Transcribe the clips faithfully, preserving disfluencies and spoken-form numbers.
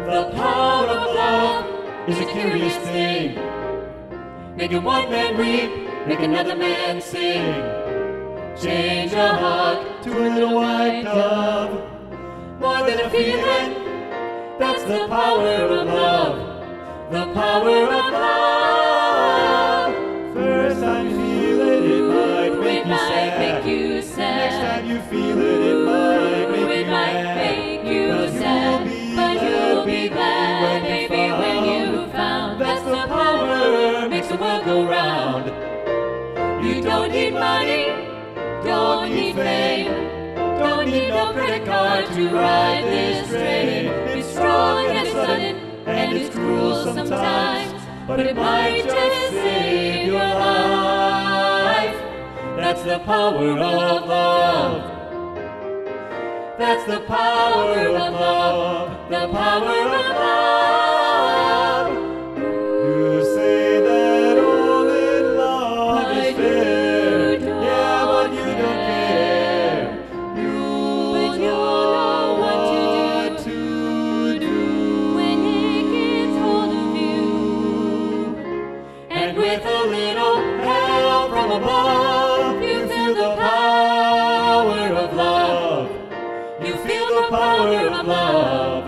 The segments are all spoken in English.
The power of love is a curious thing, making one man weep, make another man sing. Change a hawk to a little white dove, more than a feeling, that's the power of love. The power of love. First time you feel it, it might make It you might sad. make you sad. Next time you feel it, it might make It you might mad. make you But sad, you'll be but you'll be glad, when you baby, when found you found that's the power makes the world go round. You don't need money, don't need fame, don't need no credit card to ride this train. It's strong and it's sudden and it's cruel sometimes, but it might just save your life. That's the power of love. That's the power of love. The power of love. You say that all in love But is fair. you don't Yeah, but you don't care. You But you'll know what to to do. when it gets hold of you. And with a little help from above, you feel the power of love. You feel the power of love.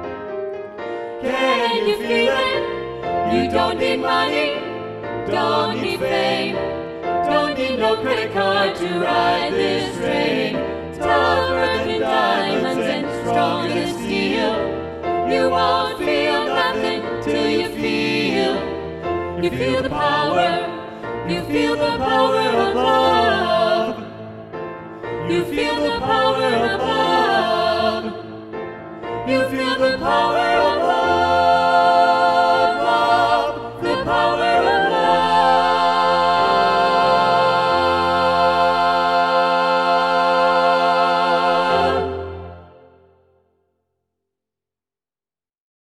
Can you feel it? You don't need money, don't need fame, Don't need no credit card to ride this train. tougher than diamonds and stronger than steel. You won't feel nothing till you feel. You feel the power, you feel the power of love. You feel the power of love.